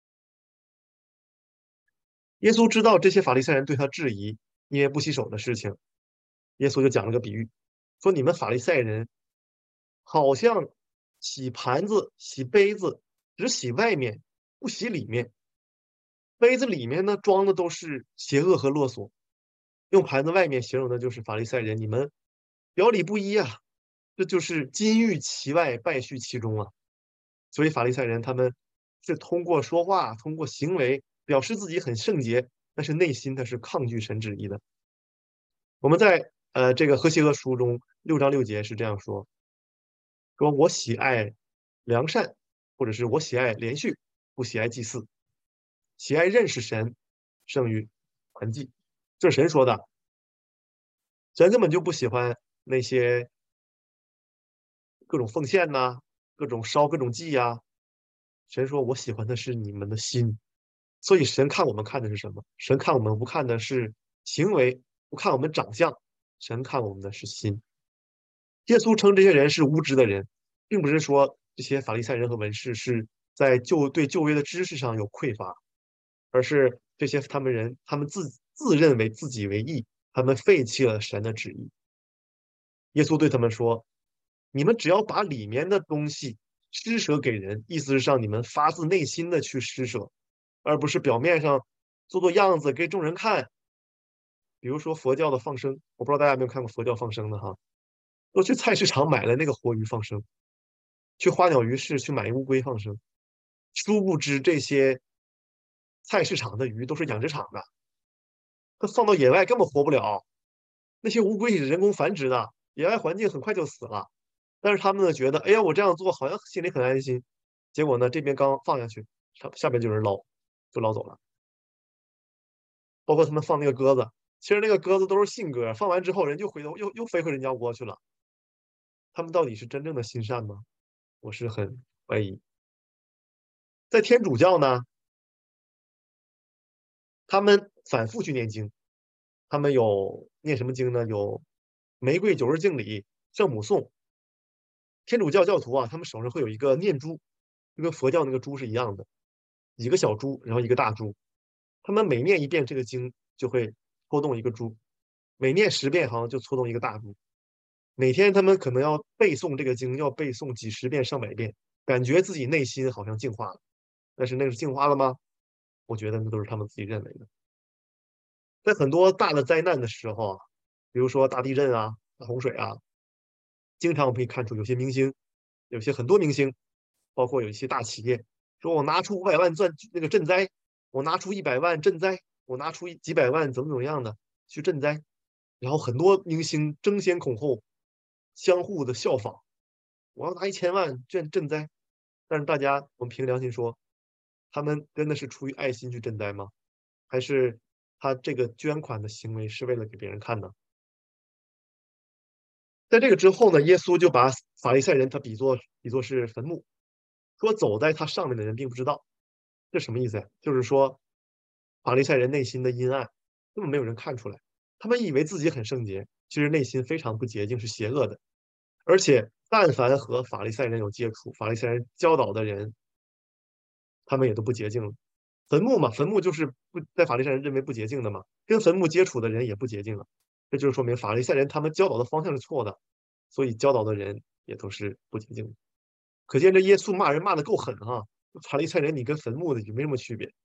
耶稣知道这些法利赛人对他质疑，因为不洗手的事情，耶稣就讲了个比喻，说你们法利赛人好像洗盘子、洗杯子，只洗外面，不洗里面。杯子里面呢装的都是邪恶和勒索，用盘子外面形容的就是法利赛人，你们表里不一啊，这就是金玉其外，败絮其中啊。所以法利赛人他们是通过说话、通过行为表示自己很圣洁，但是内心他是抗拒神旨意的。我们在呃这个和谐俄书中六章六节是这样说：说我喜爱良善，或者是我喜爱连续，不喜爱祭祀，喜爱认识神，胜于团祭。这是神说的，神根本就不喜欢那些各种奉献呐、各种烧各种祭呀、神说我喜欢的是你们的心。所以神看我们看的是什么？神看我们不看的是行为，不看我们长相，神看我们的是心。耶稣称这些人是无知的人，并不是说这些法利赛人和文士是在旧对旧约的知识上有匮乏，而是这些他们人，他们自自认为自己为义，他们废弃了神的旨意。耶稣对他们说：“你们只要把里面的东西施舍给人，意思是让你们发自内心的去施舍，而不是表面上做做样子给众人看。比如说佛教的放生，我不知道大家有没有看过佛教放生的哈，都去菜市场买了那个活鱼放生，去花鸟鱼市去买乌龟放生，殊不知这些菜市场的鱼都是养殖场的，它放到野外根本活不了。那些乌龟也是人工繁殖的，野外环境很快就死了。但是他们呢觉得，哎呀，我这样做好像心里很安心。结果呢，这边刚放下去，下下边就有人捞，就捞走了。包括他们放那个鸽子，其实那个鸽子都是信鸽，放完之后人就回头又又飞回人家窝去了。他们到底是真正的心善吗？我是很怀疑。在天主教呢，他们反复去念经，他们有念什么经呢？有玫瑰九日敬礼、圣母颂。天主教教徒啊，他们手上会有一个念珠，就跟佛教那个珠是一样的，几个小珠，然后一个大珠。他们每念一遍这个经，就会抽动一个珠，每念十遍好像就抽动一个大珠。每天他们可能要背诵这个经，要背诵几十遍、上百遍，感觉自己内心好像净化了。但是那是净化了吗？我觉得那都是他们自己认为的。在很多大的灾难的时候啊，比如说大地震啊、大洪水啊，经常我们可以看出有些明星，有些很多明星，包括有一些大企业，说我拿出五百万赚那个赈灾，我拿出一百万赈灾，我拿出几百万怎么怎么样的去赈灾，然后很多明星争先恐后，相互的效仿，我要拿一千万赈赈灾。但是大家，我们凭良心说，他们真的是出于爱心去赈灾吗？还是他这个捐款的行为是为了给别人看呢？在这个之后呢，耶稣就把法利赛人他比作比作是坟墓，说走在他上面的人并不知道，这什么意思呀？就是说法利赛人内心的阴暗根本没有人看出来，他们以为自己很圣洁，其实内心非常不洁净，是邪恶的。而且但凡和法利赛人有接触，法利赛人教导的人，他们也都不洁净了。坟墓嘛，坟墓就是不在法利赛人认为不洁净的嘛，跟坟墓接触的人也不洁净了。这就是说明法利赛人他们教导的方向是错的，所以教导的人也都是不洁净的。可见这耶稣骂人骂的够狠哈，法利赛人你跟坟墓的就没什么区别。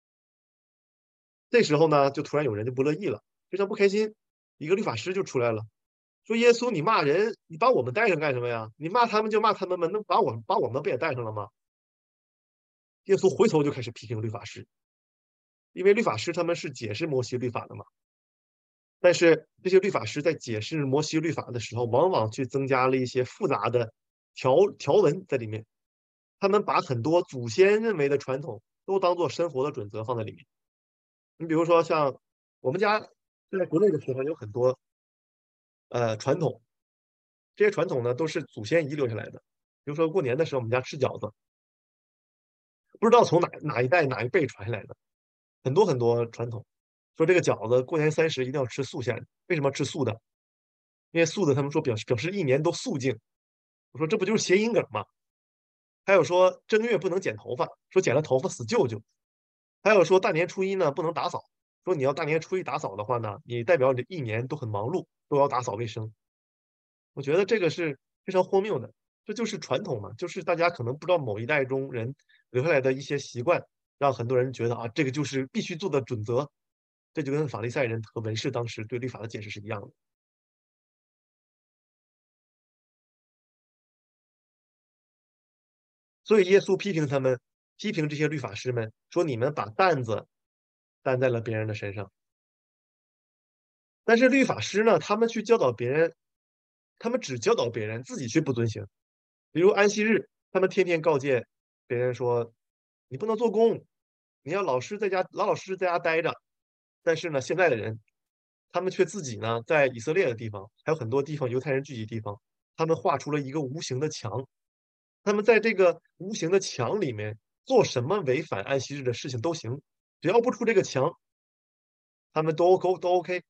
这时候呢，就突然有人就不乐意了，非常不开心，一个律法师就出来了，说耶稣你骂人，你把我们带上干什么呀？你骂他们就骂他们嘛，那把我把我们不也带上了吗？耶稣回头就开始批评律法师，因为律法师他们是解释摩西律法的嘛。但是这些律法师在解释摩西律法的时候，往往去增加了一些复杂的条条文在里面。他们把很多祖先认为的传统都当做生活的准则放在里面。你比如说像我们家在国内的时候有很多呃传统，这些传统呢都是祖先遗留下来的。比如说过年的时候，我们家吃饺子，不知道从哪哪一代哪一辈传下来的，很多很多传统。说这个饺子过年三十一定要吃素馅的，为什么吃素的？因为素的他们说表示表示一年都肃静。我说这不就是谐音梗吗？还有说正月不能剪头发，说剪了头发死舅舅。还有说大年初一呢不能打扫，说你要大年初一打扫的话呢，你代表你一年都很忙碌，都要打扫卫生。我觉得这个是非常荒谬的，这就是传统嘛，就是大家可能不知道某一代中人留下来的一些习惯，让很多人觉得啊，这个就是必须做的准则。这就跟法利赛人和文士当时对律法的解释是一样的。所以耶稣批评他们，批评这些律法师们，说你们把担子担在了别人的身上。但是律法师呢，他们去教导别人，他们只教导别人，自己却不遵行。比如安息日，他们天天告诫别人说：“你不能做工，你要老实在家老老实实在家待着。”但是呢，现在的人，他们却自己呢，在以色列的地方，还有很多地方犹太人聚集地方，他们画出了一个无形的墙。他们在这个无形的墙里面，做什么违反安息日的事情都行，只要不出这个墙，他们都 O 都 OK。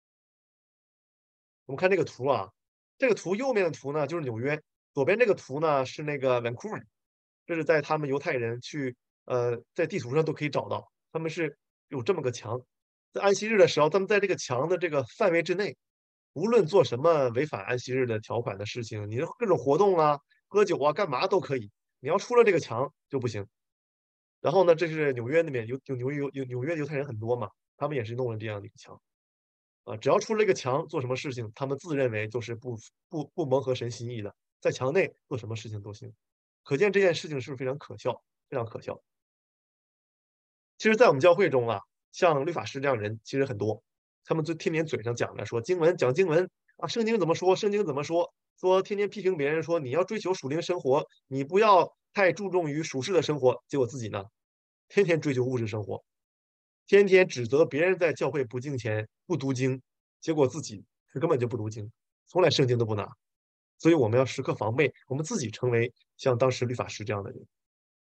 我们看这个图啊，这个图右面的图呢就是纽约，左边这个图呢是那个 Vancouver，这是在他们犹太人去呃，在地图上都可以找到，他们是有这么个墙。在安息日的时候，他们在这个墙的这个范围之内，无论做什么违反安息日的条款的事情，你的各种活动啊、喝酒啊、干嘛都可以，你要出了这个墙就不行。然后呢，这是纽约那边有有纽约有纽约的犹太人很多嘛，他们也是弄了这样的一个墙。啊，只要出了一个墙，做什么事情，他们自认为就是不不不谋合神心意的，在墙内做什么事情都行。可见这件事情是不是非常可笑，非常可笑。其实在我们教会中啊，像律法师这样的人其实很多，他们就天天嘴上讲着说经文讲经文啊，圣经怎么说，圣经怎么说，说天天批评别人说你要追求属灵生活，你不要太注重于属世的生活，结果自己呢，天天追求物质生活，天天指责别人在教会不敬虔、不读经，结果自己是根本就不读经，从来圣经都不拿。所以我们要时刻防备，我们自己成为像当时律法师这样的人。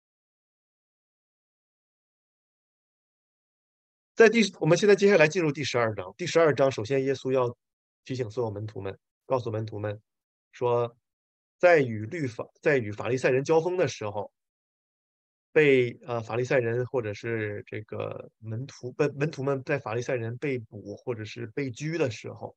在第我们现在接下来进入第十二章。第十二章首先耶稣要提醒所有门徒们，告诉门徒们说，在与律法在与法利赛人交锋的时候，被呃法利赛人或者是这个门徒被门徒们在法利赛人被捕或者是被拘的时候，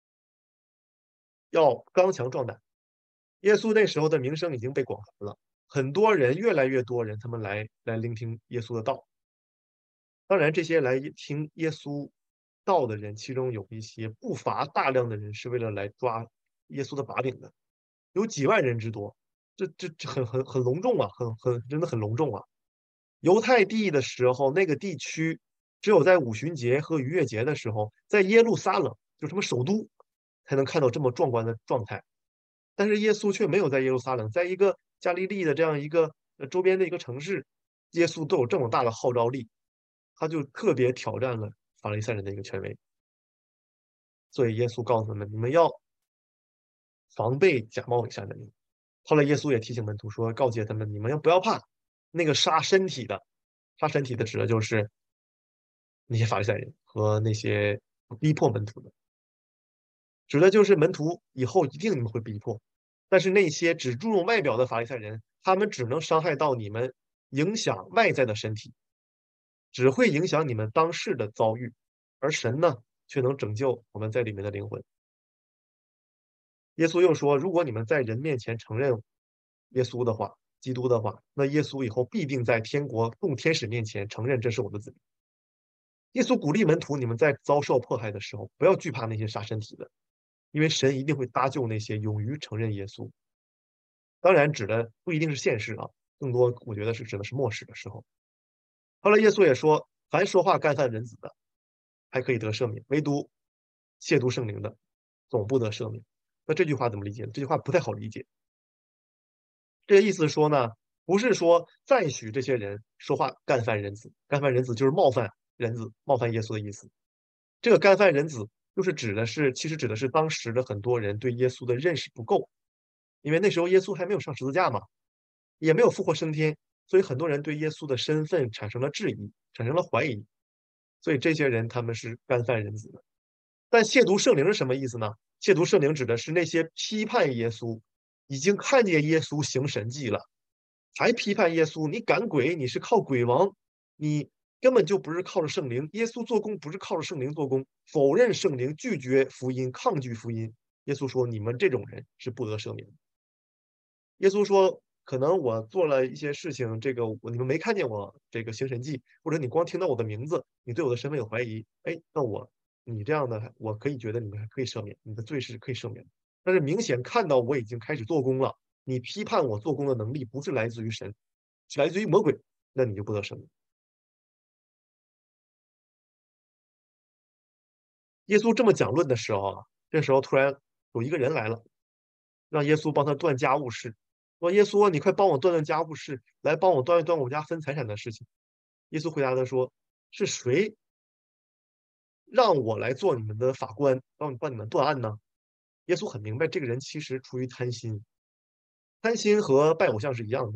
要刚强壮胆。耶稣那时候的名声已经被广传了，很多人越来越多人他们来来聆听耶稣的道。当然，这些来听耶稣道的人，其中有一些不乏大量的人是为了来抓耶稣的把柄的，有几万人之多，这这这很很很隆重啊，很很真的很隆重啊。犹太地的时候，那个地区只有在五旬节和逾越节的时候，在耶路撒冷，就什么首都，才能看到这么壮观的状态。但是耶稣却没有在耶路撒冷，在一个加利利的这样一个呃周边的一个城市，耶稣都有这么大的号召力，他就特别挑战了法利赛人的一个权威。所以耶稣告诉他们：“你们要防备假冒伪善的人。”后来耶稣也提醒门徒说，告诫他们：“你们要不要怕那个杀身体的？杀身体的指的就是那些法利赛人和那些逼迫门徒的，指的就是门徒以后一定你们会逼迫。但是那些只注重外表的法利赛人，他们只能伤害到你们，影响外在的身体，只会影响你们当世的遭遇，而神呢，却能拯救我们在里面的灵魂。”耶稣又说：“如果你们在人面前承认耶稣的话，基督的话，那耶稣以后必定在天国众天使面前承认这是我的子民。”耶稣鼓励门徒：“你们在遭受迫害的时候，不要惧怕那些杀身体的，因为神一定会搭救那些勇于承认耶稣。”当然，指的不一定是现世啊，更多我觉得是指的是末世的时候。后来耶稣也说：“凡说话干犯人子的，还可以得赦免；唯独亵渎圣灵的，总不得赦免。”那这句话怎么理解呢？这句话不太好理解。这个意思是说呢， 不是说赞许这些人说话干犯人子，干犯人子就是冒犯人子，冒犯耶稣的意思。这个干犯人子就是指的是，其实指的是当时的很多人对耶稣的认识不够，因为那时候耶稣还没有上十字架嘛，也没有复活升天，所以很多人对耶稣的身份产生了质疑，产生了怀疑，所以这些人他们是干犯人子的。但亵渎圣灵是什么意思呢？亵渎圣灵指的是那些批判耶稣，已经看见耶稣行神迹了，还批判耶稣，你赶鬼，你是靠鬼王，你根本就不是靠着圣灵。耶稣做工不是靠着圣灵做工，否认圣灵，拒绝福音，抗拒福音。耶稣说：“你们这种人是不得赦免的。”耶稣说：“可能我做了一些事情，这个我你们没看见我这个行神迹，或者你光听到我的名字，你对我的身份有怀疑。哎，那我你这样的，我可以觉得你们还可以赦免，你的罪是可以赦免的。但是明显看到我已经开始做工了，你批判我做工的能力不是来自于神，是来自于魔鬼，那你就不得赦免。”耶稣这么讲论的时候啊，这时候突然有一个人来了，让耶稣帮他断家务事。说：“耶稣，你快帮我断断家务事，来帮我断一断我家分财产的事情。”耶稣回答他说：“是谁让我来做你们的法官，帮帮你们断案呢？”耶稣很明白，这个人其实出于贪心，贪心和拜偶像是一样的。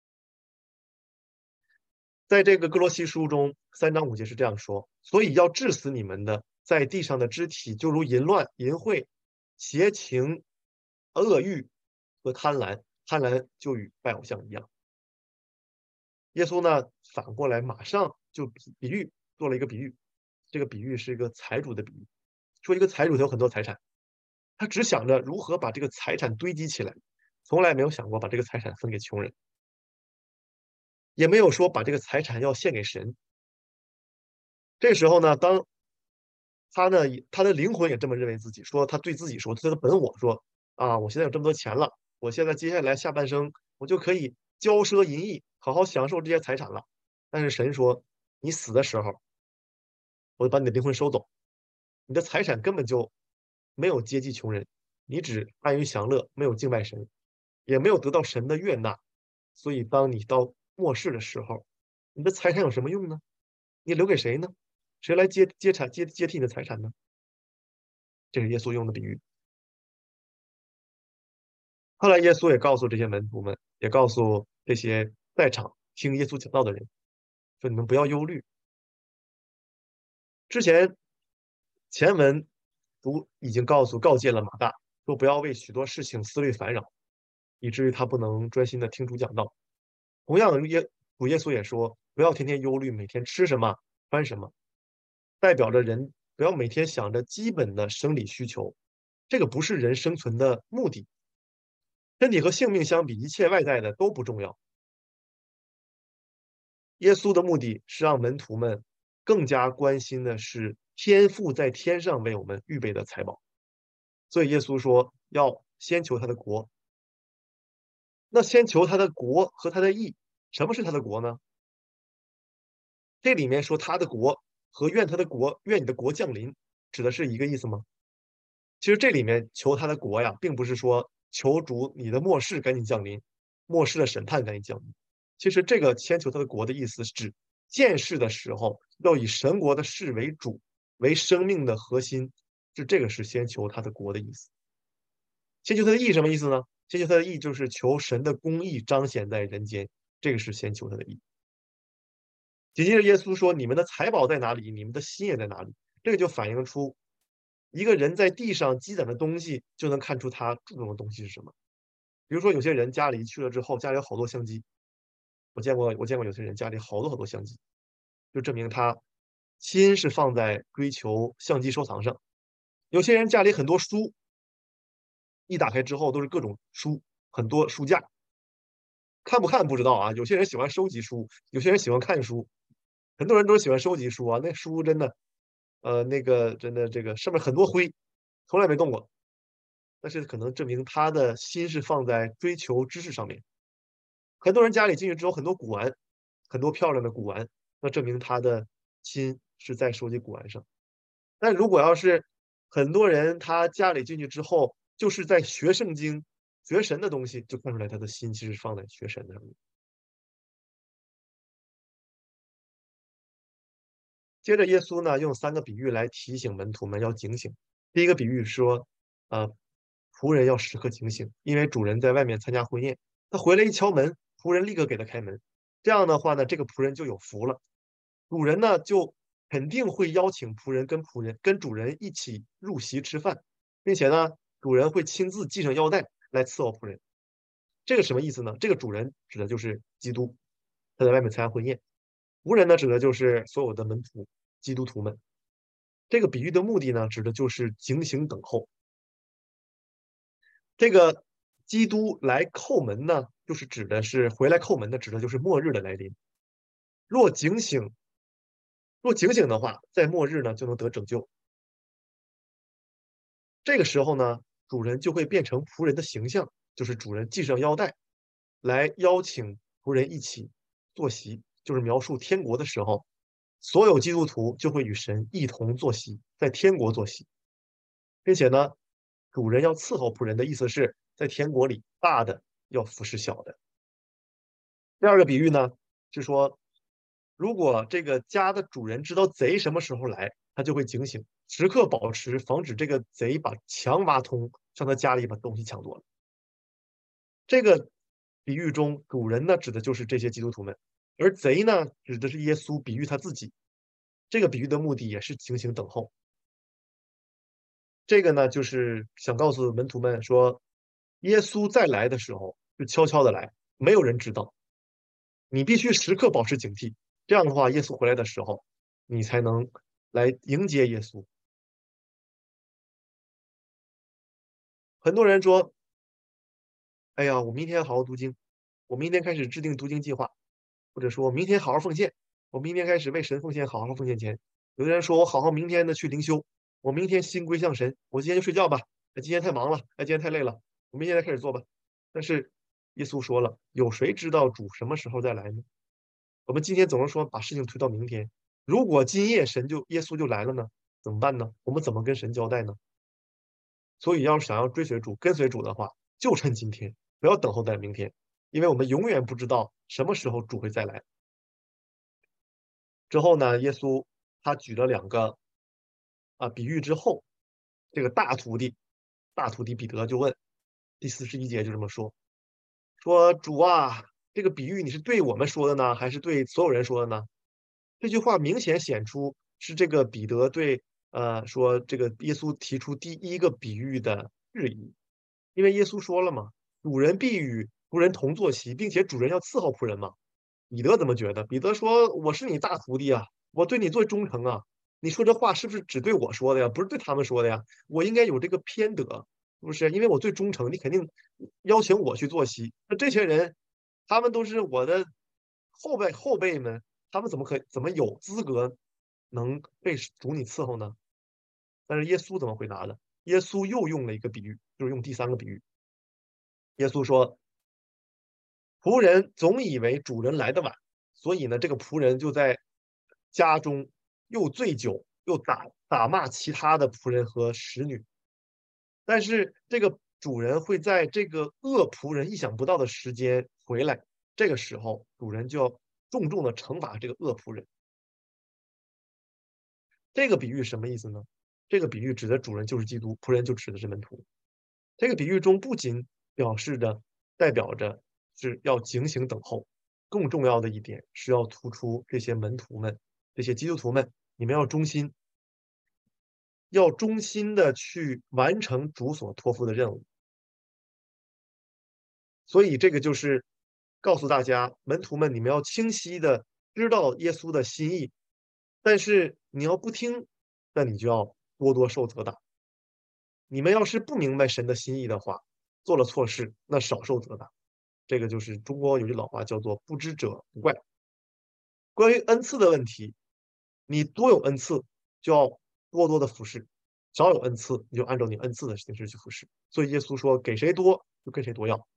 在这个哥罗西书中，三章五节是这样说：“所以要治死你们的，在地上的肢体，就如淫乱、淫秽、邪情、恶欲和贪婪。贪婪就与拜偶像一样。”耶稣呢，反过来马上就比比喻做了一个比喻，这个比喻是一个财主的比喻，说一个财主他有很多财产，他只想着如何把这个财产堆积起来，从来没有想过把这个财产分给穷人，也没有说把这个财产要献给神。这时候呢，当他呢，他的灵魂也这么认为自己，说他对自己说，对他的本我说：“啊，我现在有这么多钱了，我现在接下来下半生，我就可以骄奢淫逸，好好享受这些财产了。”但是神说：“你死的时候，我就把你的灵魂收走，你的财产根本就没有接济穷人，你只安于享乐，没有敬拜神，也没有得到神的悦纳。所以当你到末世的时候，你的财产有什么用呢？你留给谁呢？谁来接接产接接替你的财产呢？”这是耶稣用的比喻。后来耶稣也告诉这些门徒们，也告诉这些在场听耶稣讲道的人，说：“你们不要忧虑。”之前前文读已经告诉告诫了马大，说不要为许多事情思虑烦扰，以至于他不能专心的听主讲道。同样，耶主耶稣也说，不要天天忧虑，每天吃什么穿什么，代表着人不要每天想着基本的生理需求，这个不是人生存的目的。身体和性命相比，一切外在的都不重要。耶稣的目的是让门徒们更加关心的是天父在天上为我们预备的财宝。所以耶稣说要先求他的国。那先求他的国和他的义，什么是他的国呢？这里面说他的国和愿他的国，愿你的国降临，指的是一个意思吗？其实这里面求他的国呀，并不是说求主你的末世赶紧降临，末世的审判赶紧降临。其实这个先求他的国的意思是指建世的时候要以神国的事为主，为生命的核心，是这个是先求他的国的意思。先求他的义什么意思呢？先求他的义就是求神的公义彰显在人间，这个是先求他的义。紧接着耶稣说：“你们的财宝在哪里，你们的心也在哪里。”这个就反映出一个人在地上积攒的东西，就能看出他注重的东西是什么。比如说，有些人家里去了之后，家里有好多相机，我见过，我见过有些人家里好多好多相机，就证明他心是放在追求相机收藏上。有些人家里很多书，一打开之后都是各种书，很多书架，看不看不知道啊。有些人喜欢收集书，有些人喜欢看书，很多人都喜欢收集书啊。那书真的，呃，那个真的这个上面很多灰，从来没动过。但是可能证明他的心是放在追求知识上面。很多人家里进去之后很多古玩，很多漂亮的古玩，那证明他的心是在收集古玩上。但如果要是很多人他家里进去之后，就是在学圣经、学神的东西，就看出来他的心其实放在学神的上面。 接着耶稣呢，用三个比喻来提醒门徒们要警醒。第一个比喻说，呃，仆人要时刻警醒，因为主人在外面参加婚宴，他回来一敲门，仆人立刻给他开门。这样的话呢，这个仆人就有福了。主人呢，就肯定会邀请仆人跟仆人跟主人一起入席吃饭，并且呢，主人会亲自系上腰带来伺候仆人。这个什么意思呢？这个主人指的就是基督，他在外面参加婚宴。仆人呢，指的就是所有的门徒、基督徒们。这个比喻的目的呢，指的就是警醒等候。这个基督来叩门呢，就是指的是回来叩门的，指的就是末日的来临。若警醒，若警醒的话，在末日呢就能得拯救。这个时候呢，主人就会变成仆人的形象，就是主人系上腰带，来邀请仆人一起坐席，就是描述天国的时候，所有基督徒就会与神一同坐席，在天国坐席，并且呢，主人要伺候仆人的意思是在天国里，大的要服侍小的。第二个比喻呢，是说，如果这个家的主人知道贼什么时候来，他就会警醒，时刻保持，防止这个贼把墙挖通，上他家里把东西抢夺了。这个比喻中，主人呢指的就是这些基督徒们，而贼呢指的是耶稣，比喻他自己。这个比喻的目的也是警醒等候。这个呢，就是想告诉门徒们说，耶稣再来的时候就悄悄的来，没有人知道。你必须时刻保持警惕，这样的话，耶稣回来的时候，你才能来迎接耶稣。很多人说：“哎呀，我明天要好好读经，我明天开始制定读经计划，或者说我明天好好奉献，我明天开始为神奉献，好好奉献钱。”有的人说：“我好好明天的去灵修，我明天心归向神，我今天就睡觉吧，哎，今天太忙了，哎，今天太累了，我明天再开始做吧。”但是耶稣说了，有谁知道主什么时候再来呢？我们今天总是说把事情推到明天，如果今夜神就耶稣就来了呢，怎么办呢？我们怎么跟神交代呢？所以要是想要追随主、跟随主的话，就趁今天，不要等候在明天，因为我们永远不知道什么时候主会再来。之后呢，耶稣他举了两个啊比喻之后，这个大徒弟，大徒弟彼得就问，第四十一节就这么说，说主啊，这个比喻你是对我们说的呢，还是对所有人说的呢？这句话明显显出是这个彼得对呃说这个耶稣提出第一个比喻的质疑，因为耶稣说了嘛，主人必与仆人同坐席，并且主人要伺候仆人嘛。彼得怎么觉得？彼得说：“我是你大徒弟啊，我对你最忠诚啊，你说这话是不是只对我说的呀？不是对他们说的呀？我应该有这个偏得，是不是？因为我最忠诚，你肯定邀请我去坐席。那这些人，他们都是我的后辈后辈们，他们怎么可怎么有资格能被主你伺候呢？”但是耶稣怎么回答的？耶稣又用了一个比喻，就是用第三个比喻。耶稣说：“仆人总以为主人来得晚，所以呢，这个仆人就在家中又醉酒，又打打骂其他的仆人和使女。但是这个主人会在这个恶仆人意想不到的时间回来，这个时候主人就要重重的惩罚这个恶仆人。”这个比喻什么意思呢？这个比喻指的主人就是基督，仆人就指的是门徒。这个比喻中不仅表示着代表着是要警醒等候，更重要的一点是要突出这些门徒们、这些基督徒们，你们要忠心，要忠心的去完成主所托付的任务。所以这个就是告诉大家，门徒们，你们要清晰的知道耶稣的心意，但是你要不听，那你就要多多受责打。你们要是不明白神的心意的话，做了错事，那少受责打。这个就是中国有句老话叫做“不知者不怪”。关于恩赐的问题，你多有恩赐，就要多多的服侍；少有恩赐，你就按照你恩赐的形式去服侍。所以耶稣说：“给谁多，就跟谁多要。”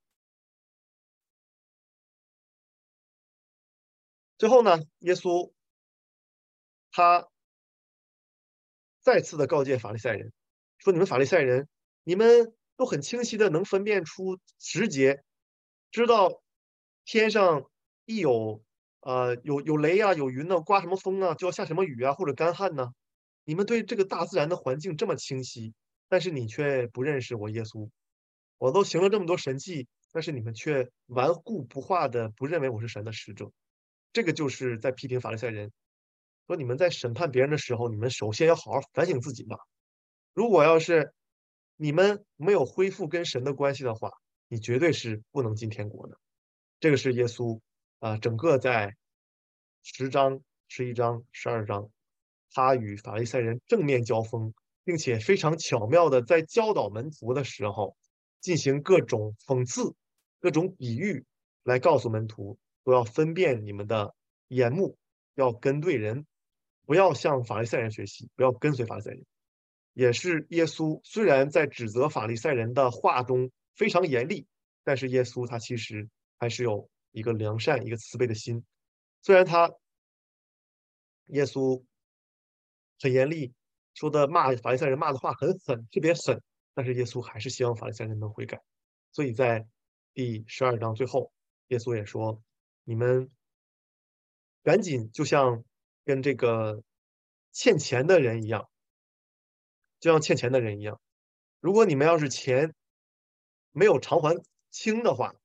最后呢，耶稣他再次的告诫法利赛人，说：“你们法利赛人，你们都很清晰的能分辨出时节，知道天上一有呃，有有雷啊，有云呢，刮什么风啊，就要下什么雨啊，或者干旱呢？你们对这个大自然的环境这么清晰，但是你却不认识我耶稣。我都行了这么多神迹，但是你们却顽固不化的不认为我是神的使者。这个就是在批评法利赛人，说你们在审判别人的时候，你们首先要好好反省自己吧。如果要是你们没有恢复跟神的关系的话，你绝对是不能进天国的。这个是耶稣啊、呃整个在十章、十一章、十二章，他与法利赛人正面交锋，并且非常巧妙的在教导门徒的时候，进行各种讽刺、各种比喻，来告诉门徒都要分辨你们的眼目，要跟对人，不要向法利赛人学习，不要跟随法利赛人。也是耶稣虽然在指责法利赛人的话中非常严厉，但是耶稣他其实还是有一个良善、一个慈悲的心。虽然他耶稣很严厉，说的骂法利赛人骂的话很狠，特别狠，但是耶稣还是希望法利赛人能悔改。所以在第十二章最后，耶稣也说：“你们赶紧就像跟这个欠钱的人一样，就像欠钱的人一样。如果你们要是钱没有偿还清的话，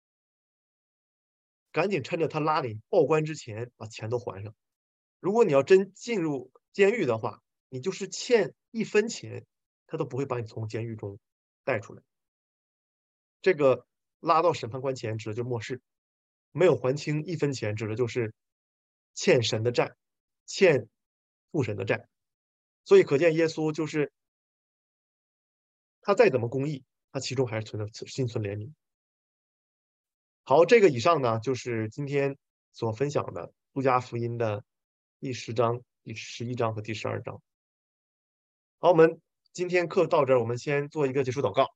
赶紧趁着他拉你报关之前把钱都还上。如果你要真进入监狱的话，你就是欠一分钱，他都不会把你从监狱中带出来。这个拉到审判官前指的就是末世，没有还清一分钱，指的就是欠神的债，欠父神的债。所以可见耶稣就是他再怎么公义，他其中还是存着心存怜悯。好，这个以上呢，就是今天所分享的路加福音的第十章、第十一章和第十二章。好，我们今天课到这儿，我们先做一个结束祷告。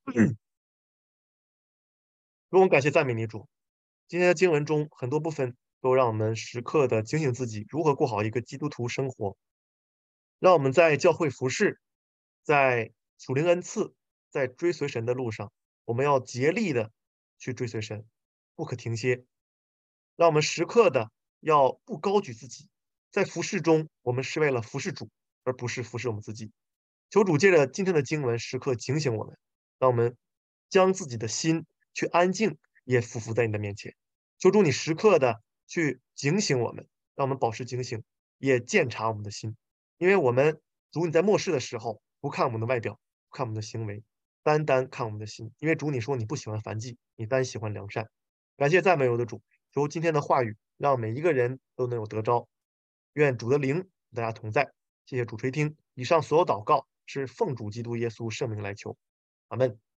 我们感谢赞美你主，今天的经文中很多部分都让我们时刻的警醒自己，如何过好一个基督徒生活。让我们在教会服侍，在属灵恩赐，在追随神的路上，我们要竭力的去追随神，不可停歇。让我们时刻的要不高举自己，在服侍中，我们是为了服侍主，而不是服侍我们自己。求主借着今天的经文，时刻警醒我们，让我们将自己的心去安静，也匍匐在你的面前。求主你时刻的去警醒我们，让我们保持警醒，也鉴察我们的心。因为我们主你在末世的时候，不看我们的外表，不看我们的行为，单单看我们的心。因为主你说你不喜欢凡祭，你单喜欢良善。感谢赞美我的主，求今天的话语让每一个人都能有得着。愿主的灵与大家同在。谢谢主垂听。以上所有祷告是奉主基督耶稣圣名来求，阿门。